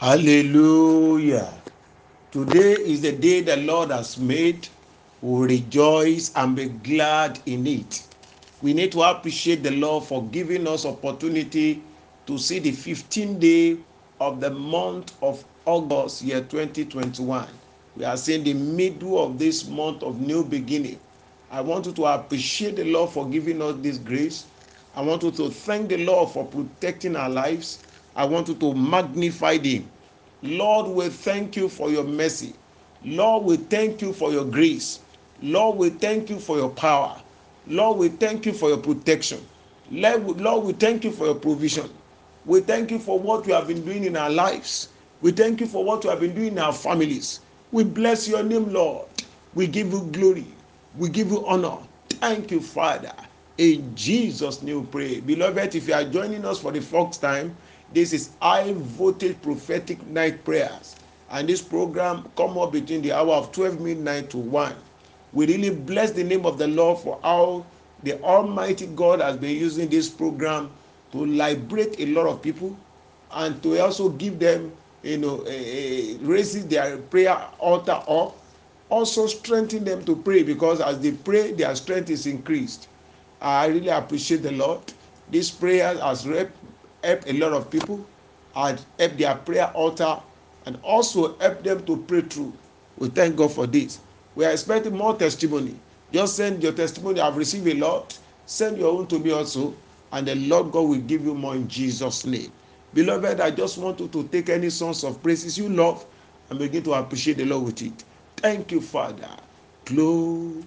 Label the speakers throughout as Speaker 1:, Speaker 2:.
Speaker 1: Hallelujah. Today is the day the Lord has made. We'll rejoice and be glad in it. We need to appreciate the Lord for giving us opportunity to see the 15th day of the month of August, year 2021. We are seeing the middle of this month of new beginning. I want you to appreciate the Lord for giving us this grace. I want you to thank the Lord for protecting our lives. I want you to magnify Him. Lord, we thank you for your mercy. Lord, we thank you for your grace. Lord, we thank you for your power. Lord, we thank you for your protection. Lord, we thank you for your provision. We thank you for what you have been doing in our lives. We thank you for what you have been doing in our families. We bless your name, Lord. We give you glory. We give you honor. Thank you, Father. In Jesus' name we pray. Beloved, if you are joining us for the first time, this is High Voltage Prophetic Night Prayers. And this program come up between the hour of 12 midnight to 1. We really bless the name of the Lord for how the Almighty God has been using this program to liberate a lot of people and to also give them, raises their prayer altar up, also strengthen them to pray, because as they pray their strength is increased. I really appreciate the Lord. This prayer has helped a lot of people, and helped their prayer altar, and also helped them to pray through. We thank God for this. We are expecting more testimony. Just send your testimony. I've received a lot. Send your own to me also, and the Lord God will give you more in Jesus' name. Beloved, I just want you to take any songs of praises you love and begin to appreciate the Lord with it. Thank you, Father. Glory,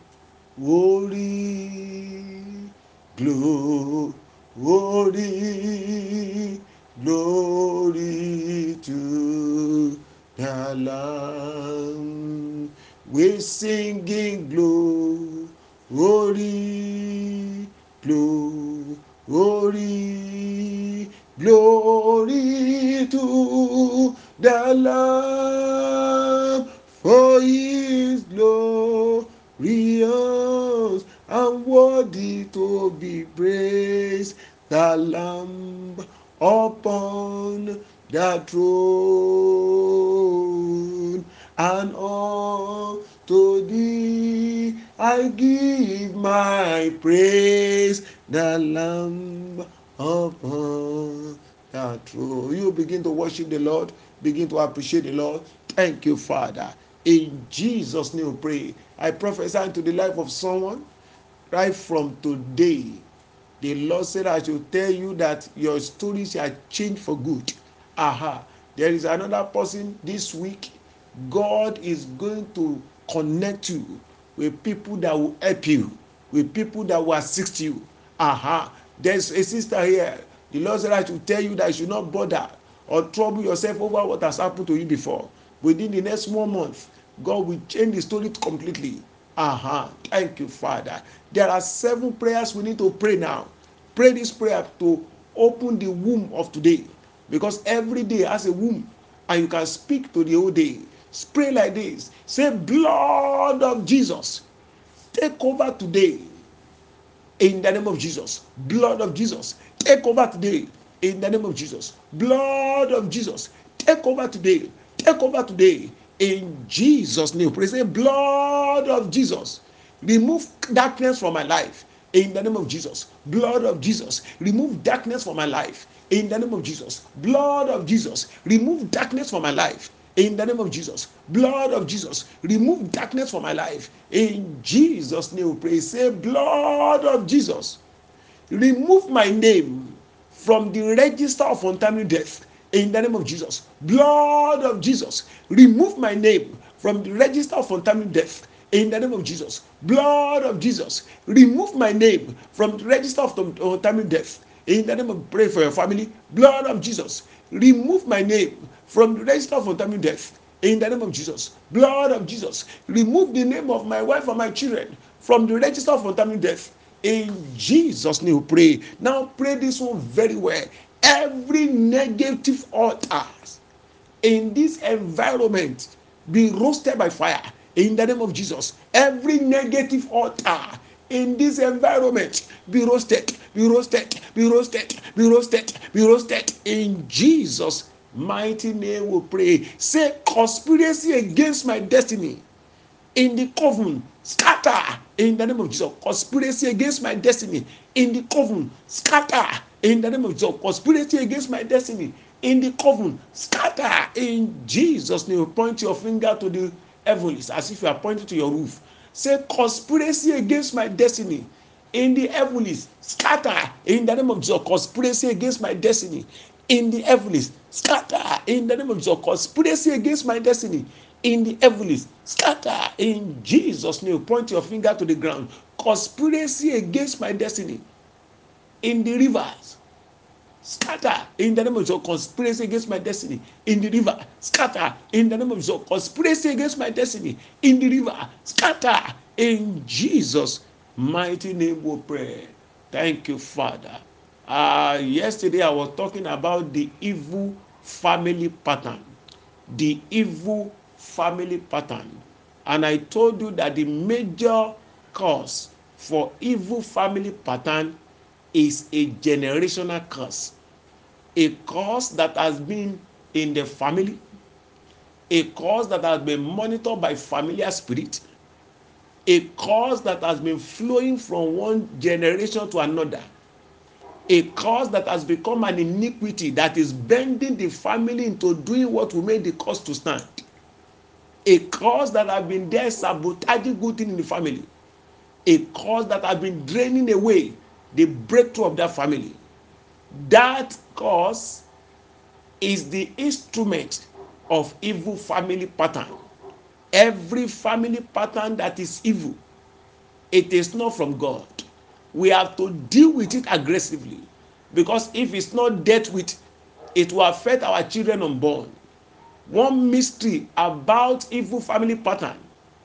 Speaker 1: glory, glory to the Lamb. We singing glory, glory, glory to the Lamb, for He is glorious and worthy to be praised. The Lamb upon the throne, and all to thee I give my praise. The Lamb upon the throne. You begin to worship the Lord, begin to appreciate the Lord. Thank you, Father. In Jesus' name we pray. I prophesy into the life of someone right from today. The Lord said I should tell you that your story shall change for good. Aha. There is another person this week. God is going to connect you with people that will help you, with people that will assist you. Aha. There's a sister here. The Lord said I should tell you that you should not bother or trouble yourself over what has happened to you before. Within the next 1 month, God will change the story completely. Thank you, Father. There are 7 prayers we need to pray now. Pray this prayer to open the womb of today, because every day has a womb, and you can speak to the whole day. Pray like this. Say, blood of Jesus, take over today in the name of Jesus. Blood of Jesus, take over today in the name of Jesus. Blood of Jesus, take over today. Take over today in Jesus' name. Praise the blood of Jesus. Remove darkness from my life in the name of Jesus. Blood of Jesus, remove darkness from my life in the name of Jesus. Blood of Jesus, remove darkness from my life in the name of Jesus. Blood of Jesus, remove darkness from my life in Jesus' name. We pray. Say, blood of Jesus, remove my name from the register of untimely death in the name of Jesus. Blood of Jesus, remove my name from the register of untimely death in the name of Jesus. Blood of Jesus, remove my name from the register of untimely death in the name of, pray for your family. Blood of Jesus, remove my name from the register of untimely death in the name of Jesus. Blood of Jesus, remove the name of my wife and my children from the register of untimely death in Jesus' name we pray. Now pray this one very well. Every negative altar in this environment be roasted by fire in the name of Jesus. Every negative altar in this environment be roasted, be roasted, be roasted, be roasted, be roasted in Jesus' mighty name we pray. Say, conspiracy against my destiny in the coven, scatter in the name of Jesus. Conspiracy against my destiny in the coven, scatter in the name of Jesus. Conspiracy against my destiny in the coven, scatter in Jesus' name. Point your finger to the heavens as if you are pointing to your roof. Say, conspiracy against my destiny in the heavens, scatter in the name of Jesus. Conspiracy against my destiny in the heavens, scatter in the name of Jesus. Conspiracy against my destiny in the heavens, scatter in Jesus' name. Point your finger to the ground. Conspiracy against my destiny in the rivers, scatter in the name of Jesus. Conspiracy against my destiny in the river, scatter in the name of Jesus. Conspiracy against my destiny in the river, scatter in Jesus' mighty name we pray. Thank you, Father. Yesterday I was talking about the evil family pattern. The evil family pattern. And I told you that the major cause for evil family pattern is a generational curse. A curse that has been in the family, a curse that has been monitored by familiar spirit, a curse that has been flowing from one generation to another, a curse that has become an iniquity that is bending the family into doing what will make the curse to stand, a curse that has been there sabotaging good thing in the family, a curse that has been draining away the breakthrough of that family. That curse is the instrument of evil family pattern. Every family pattern that is evil, it is not from God. We have to deal with it aggressively, because if it's not dealt with, it will affect our children unborn. One mystery about evil family pattern,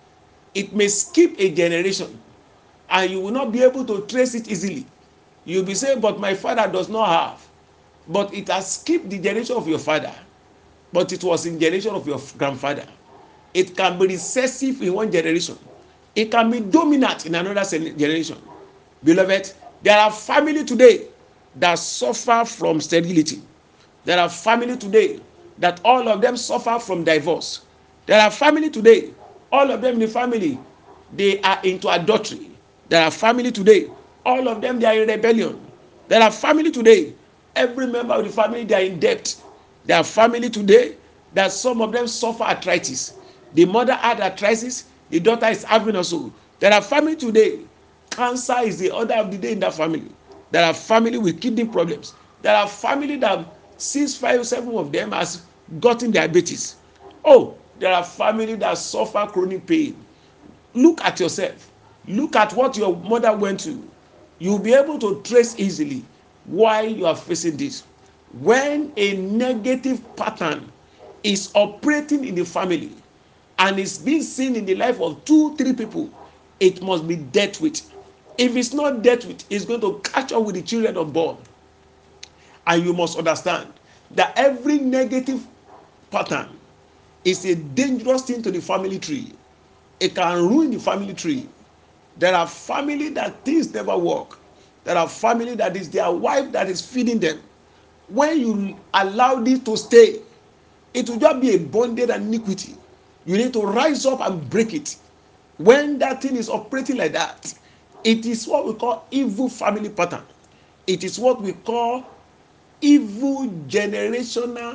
Speaker 1: it may skip a generation and you will not be able to trace it easily. You'll be saying, but my father does not have. But it has skipped the generation of your father, but it was in generation of your grandfather. It can be recessive in one generation, it can be dominant in another generation. Beloved, there are family today that suffer from sterility. There are family today that all of them suffer from divorce. There are family today, all of them in the family, they are into adultery. There are family today, all of them they are in rebellion. There are family today, every member of the family they are in debt. There are family today that some of them suffer arthritis. The mother had arthritis, the daughter is having also. There are family today, cancer is the order of the day in that family. There are family with kidney problems. There are family that 6, 5, 7 of them has gotten diabetes. Oh, there are family that suffer chronic pain. Look at yourself. Look at what your mother went through. You'll be able to trace easily why you are facing this. When a negative pattern is operating in the family and is being seen in the life of 2, 3 people, it must be dealt with. If it's not dealt with, it's going to catch up with the children unborn. And you must understand that every negative pattern is a dangerous thing to the family tree. It can ruin the family tree. There are family that things never work. There are family that is their wife that is feeding them. When you allow this to stay, it will just be a bondage and iniquity. You need to rise up and break it. When that thing is operating like that, it is what we call evil family pattern. It is what we call evil generational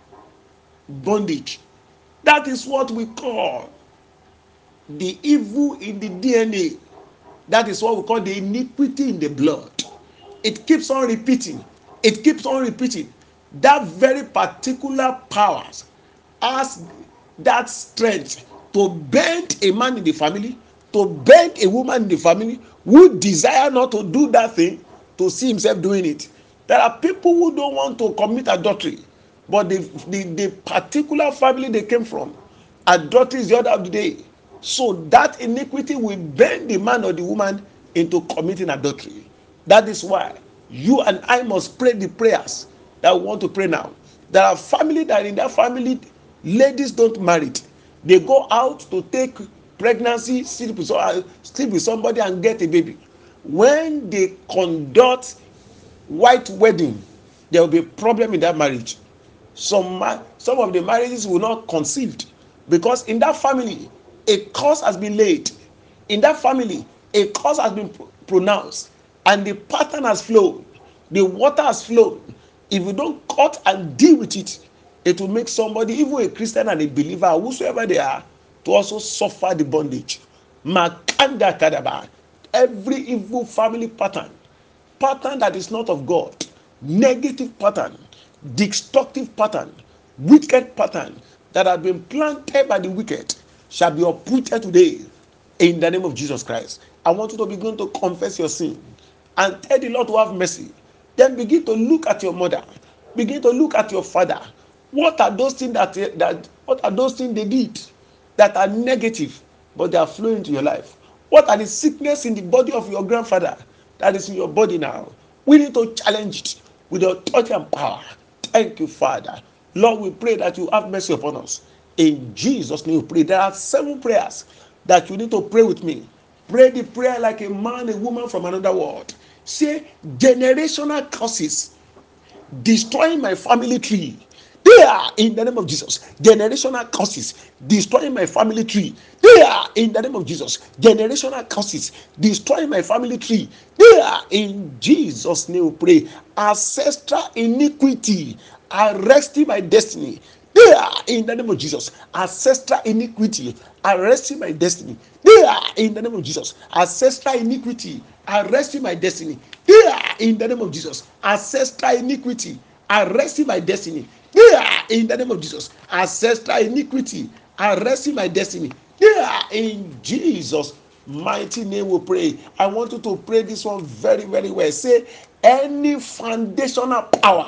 Speaker 1: bondage. That is what we call the evil in the DNA. That is what we call the iniquity in the blood. It keeps on repeating. It keeps on repeating. That very particular powers has that strength to bend a man in the family, to bend a woman in the family who desire not to do that thing, to see himself doing it. There are people who don't want to commit adultery, but the particular family they came from, adultery is the order of the day. So that iniquity will bend the man or the woman into committing adultery. That is why you and I must pray the prayers that we want to pray now. There are family that in that family, ladies don't marry. They go out to take pregnancy, sleep with somebody and get a baby. When they conduct white wedding, there will be a problem in that marriage. Some of the marriages will not conceive because in that family a curse has been laid. In that family a curse has been pronounced, and the pattern has flowed, the water has flowed. If you don't cut and deal with it, it will make somebody, even a Christian and a believer, whosoever they are, to also suffer the bondage. Makanda kadaba. Every evil family pattern that is not of God, negative pattern, destructive pattern, wicked pattern that have been planted by the wicked shall be uprooted today in the name of Jesus Christ. I want you to begin to confess your sin and tell the Lord to have mercy. Then begin to look at your mother, begin to look at your father. What are those things that what are those things they did that are negative, but they are flowing into your life? What are the sickness in the body of your grandfather that is in your body now? We need to challenge it with the authority and power. Thank you, Father. Lord, we pray that you have mercy upon us. In Jesus' name we pray. There are 7 prayers that you need to pray with me. Pray the prayer like a man, a woman from another world. Say, generational curses destroying my family tree. They are in the name of Jesus. Generational curses destroying my family tree. They are in the name of Jesus. Generational curses destroying my family tree. They are in Jesus' name we pray. Ancestral iniquity arresting my destiny. They are in the name of Jesus. Ancestral iniquity arresting my destiny. They are in the name of Jesus. Ancestral iniquity arresting my destiny. They are in the name of Jesus. Ancestral iniquity arresting my destiny. They are in the name of Jesus. Ancestral iniquity arresting my destiny. They are in Jesus' mighty name we pray. I want you to pray this one very, very well. Say, any foundational power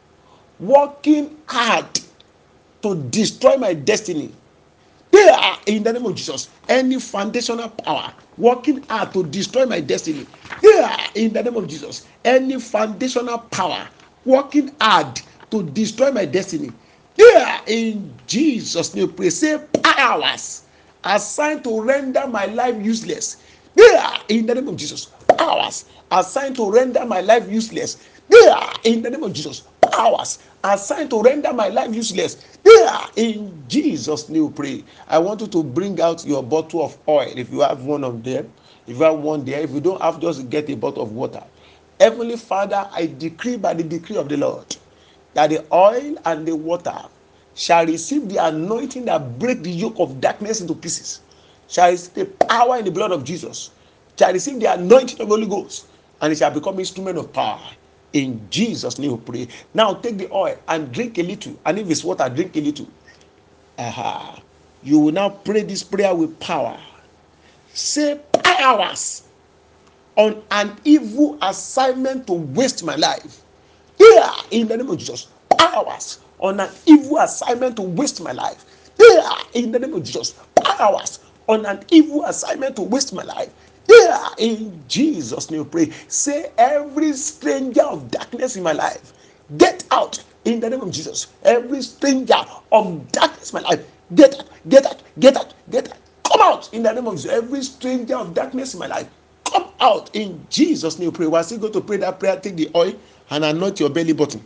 Speaker 1: working hard to destroy my destiny, they are in the name of Jesus. Any foundational power working hard to destroy my destiny, they are in the name of Jesus. Any foundational power working hard to destroy my destiny, they are in Jesus' name. Pray. Say, powers assigned to render my life useless, they are in the name of Jesus. Powers assigned to render my life useless, they are in the name of Jesus. Powers assigned to render my life useless, they are in Jesus' name. Pray. I want you to bring out your bottle of oil if you have one of them. If you have one there, if you don't have, just get a bottle of water. Heavenly Father, I decree by the decree of the Lord that the oil and the water shall receive the anointing that break the yoke of darkness into pieces, shall receive the power in the blood of Jesus, shall receive the anointing of the Holy Ghost, and it shall become instrument of power. In Jesus' name we pray. Now take the oil and drink a little, and if it's water, drink a little. Aha. You will now pray this prayer with power. Say, powers on an evil assignment to waste my life, they are in the name of Jesus. Powers on an evil assignment to waste my life, they are in the name of Jesus. Powers on an evil assignment to waste my life, they are in Jesus' name. Pray. Say, every stranger of darkness in my life, get out in the name of Jesus. Every stranger of darkness in my life, get out, get out, get out, get out. Come out in the name of Jesus. Every stranger of darkness in my life, come out in Jesus' name. Pray. While still going to pray that prayer, take the oil and anoint your belly button.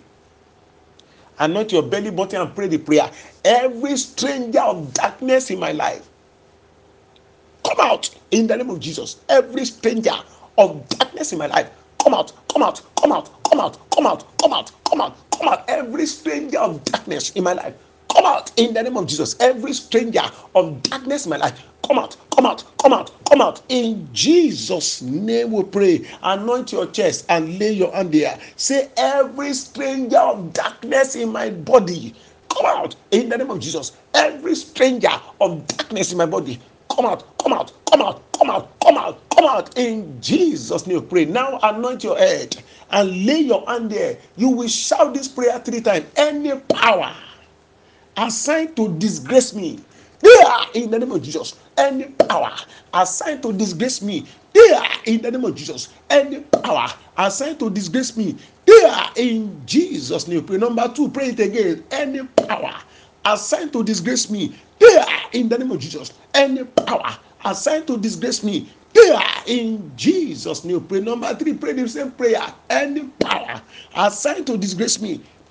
Speaker 1: Anoint your belly button and pray the prayer. Every stranger of darkness in my life, come out in the name of Jesus. Every stranger of darkness in my life, come out, come out, come out, come out, come out, come out, come out, come out. Every stranger of darkness in my life, come out in the name of Jesus. Every stranger of darkness in my life, come out, come out, come out, come out. In Jesus' name we pray. Anoint your chest and lay your hand there. Say, every stranger of darkness in my body, come out in the name of Jesus. Every stranger of darkness in my body, come out, come out, come out, come out, come out, come out. In Jesus' name, pray. Now anoint your head and lay your hand there. You will shout this prayer 3 times. Any power assigned to disgrace me, they are in the name of Jesus. Any power assigned to disgrace me, they are in the name of Jesus. Any power assigned to disgrace me, they are in Jesus' name. Pray. Number 2, pray it again. Any power assigned to disgrace me, they are in the name of Jesus. Any power assigned to disgrace me, they are in Jesus' name. Pray. Number 3, pray the same prayer. Any power assigned to disgrace me,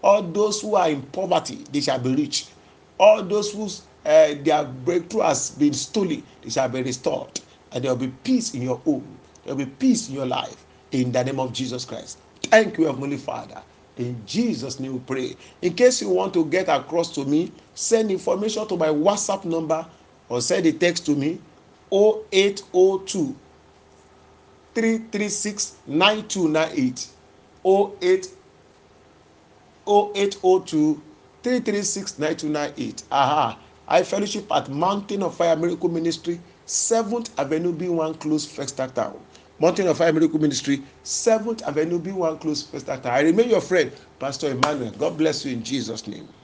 Speaker 1: All those who are in poverty, they shall be rich. All those whose their breakthrough has been stolen, they shall be restored. And there will be peace in your home. There will be peace in your life. In the name of Jesus Christ. Thank you, Heavenly Father. In Jesus' name we pray. In case you want to get across to me, send information to my WhatsApp number or send a text to me 0802 336 9298 08 0802 336 9298. Aha. I fellowship at Mountain of Fire Miracle Ministry, 7th Avenue B1 Close, Festac Town. Mountain of Fire Miracle Ministry, 7th Avenue B1 Close, Festac Town. I remain your friend, Pastor Emmanuel. God bless you in Jesus' name.